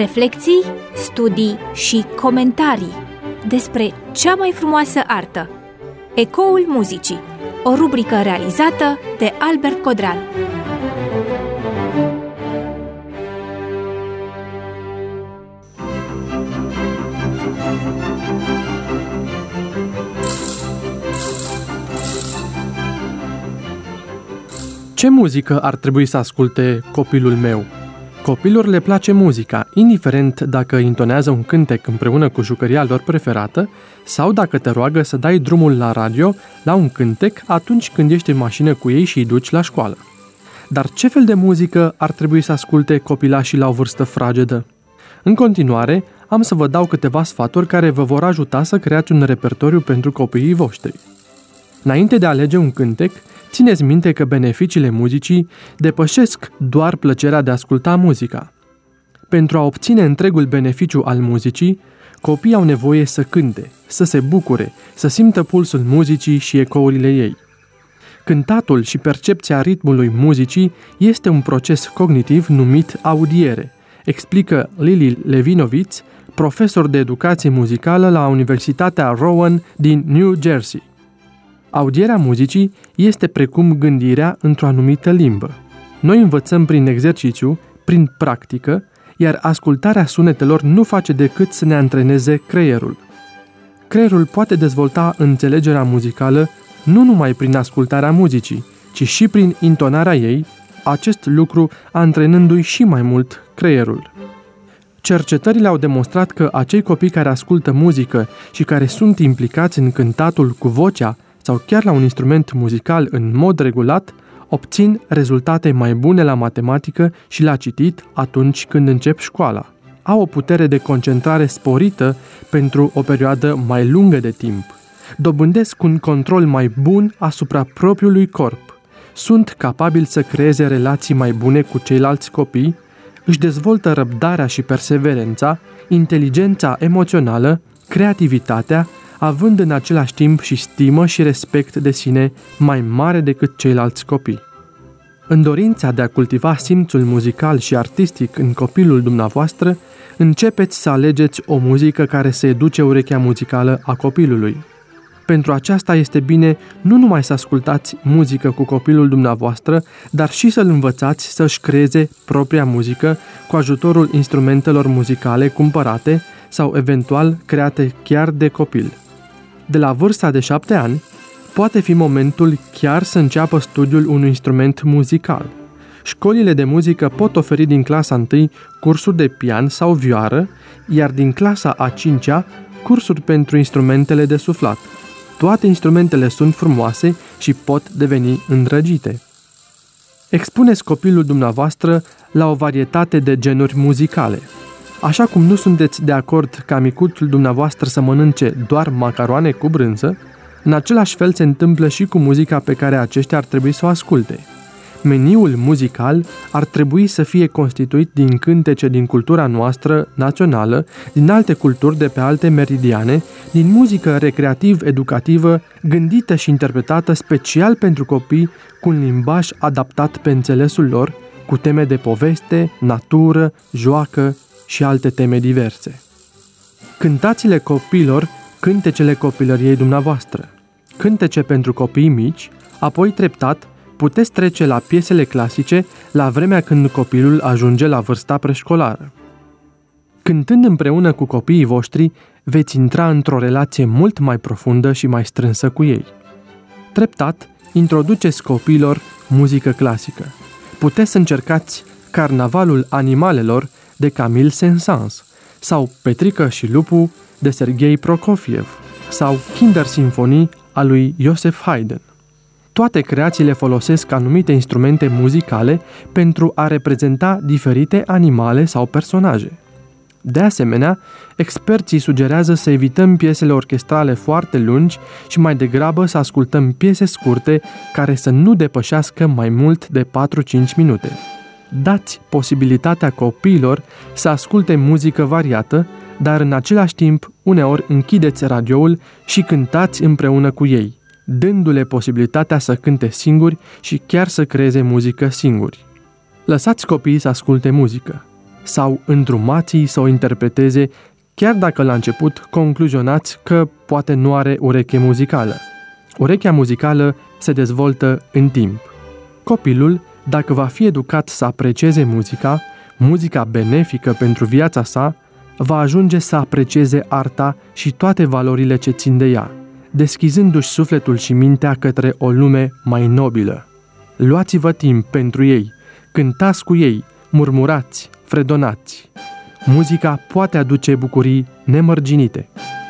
reflecții, studii și comentarii despre cea mai frumoasă artă. Ecoul muzicii, o rubrică realizată de Albert Codreanu. Ce muzică ar trebui să asculte copilul meu? Copilor le place muzica, indiferent dacă intonează un cântec împreună cu jucăria lor preferată sau dacă te roagă să dai drumul la radio la un cântec atunci când ești în mașină cu ei și îi duci la școală. Dar ce fel de muzică ar trebui să asculte copilașii la o vârstă fragedă? În continuare, am să vă dau câteva sfaturi care vă vor ajuta să creați un repertoriu pentru copiii voștri. Înainte de a alege un cântec, țineți minte că beneficiile muzicii depășesc doar plăcerea de a asculta muzica. Pentru a obține întregul beneficiu al muzicii, copiii au nevoie să cânte, să se bucure, să simtă pulsul muzicii și ecourile ei. Cântatul și percepția ritmului muzicii este un proces cognitiv numit audiere, explică Lily Levinovitz, profesor de educație muzicală la Universitatea Rowan din New Jersey. Audierea muzicii este precum gândirea într-o anumită limbă. Noi învățăm prin exercițiu, prin practică, iar ascultarea sunetelor nu face decât să ne antreneze creierul. Creierul poate dezvolta înțelegerea muzicală nu numai prin ascultarea muzicii, ci și prin intonarea ei, acest lucru antrenându-i și mai mult creierul. Cercetările au demonstrat că acei copii care ascultă muzică și care sunt implicați în cântatul cu vocea sau chiar la un instrument muzical în mod regulat, obțin rezultate mai bune la matematică și la citit atunci când încep școala. Au o putere de concentrare sporită pentru o perioadă mai lungă de timp. Dobândesc un control mai bun asupra propriului corp. Sunt capabili să creeze relații mai bune cu ceilalți copii, își dezvoltă răbdarea și perseverența, inteligența emoțională, creativitatea, având în același timp și stimă și respect de sine mai mare decât ceilalți copii. În dorința de a cultiva simțul muzical și artistic în copilul dumneavoastră, începeți să alegeți o muzică care să educe urechea muzicală a copilului. Pentru aceasta este bine nu numai să ascultați muzică cu copilul dumneavoastră, dar și să-l învățați să-și creeze propria muzică cu ajutorul instrumentelor muzicale cumpărate sau eventual create chiar de copil. De la vârsta de 7 ani, poate fi momentul chiar să înceapă studiul unui instrument muzical. Școlile de muzică pot oferi din clasa 1 cursuri de pian sau vioară, iar din clasa a 5-a cursuri pentru instrumentele de suflat. Toate instrumentele sunt frumoase și pot deveni îndrăgite. Expuneți copilul dumneavoastră la o varietate de genuri muzicale. Așa cum nu sunteți de acord ca micuțul dumneavoastră să mănânce doar macaroane cu brânză, în același fel se întâmplă și cu muzica pe care aceștia ar trebui să o asculte. Meniul muzical ar trebui să fie constituit din cântece din cultura noastră națională, din alte culturi de pe alte meridiane, din muzică recreativ-educativă, gândită și interpretată special pentru copii cu un limbaj adaptat pe înțelesul lor, cu teme de poveste, natură, joacă și alte teme diverse. Cântați-le copiilor cântecele copilăriei dumneavoastră. Cântece pentru copii mici, apoi treptat puteți trece la piesele clasice la vremea când copilul ajunge la vârsta preșcolară. Cântând împreună cu copiii voștri, veți intra într-o relație mult mai profundă și mai strânsă cu ei. Treptat, introduceți copiilor muzică clasică. Puteți să încercați Carnavalul animalelor de Camille Saint-Saëns sau Petrică și lupul de Serghei Prokofiev sau Kindersinfonie a lui Joseph Haydn. Toate creațiile folosesc anumite instrumente muzicale pentru a reprezenta diferite animale sau personaje. De asemenea, experții sugerează să evităm piesele orchestrale foarte lungi și mai degrabă să ascultăm piese scurte care să nu depășească mai mult de 4-5 minute. Dați posibilitatea copiilor să asculte muzică variată, dar în același timp uneori închideți radioul și cântați împreună cu ei, dându-le posibilitatea să cânte singuri și chiar să creeze muzică singuri. Lăsați copiii să asculte muzică. sau îndrumați-i să o interpreteze, chiar dacă la început concluzionați că poate nu are ureche muzicală. Urechea muzicală se dezvoltă în timp. Copilul, dacă va fi educat să aprecieze muzica benefică pentru viața sa, va ajunge să aprecieze arta și toate valorile ce țin de ea, deschizându-și sufletul și mintea către o lume mai nobilă. Luați-vă timp pentru ei, cântați cu ei, murmurați, fredonați. Muzica poate aduce bucurii nemărginite.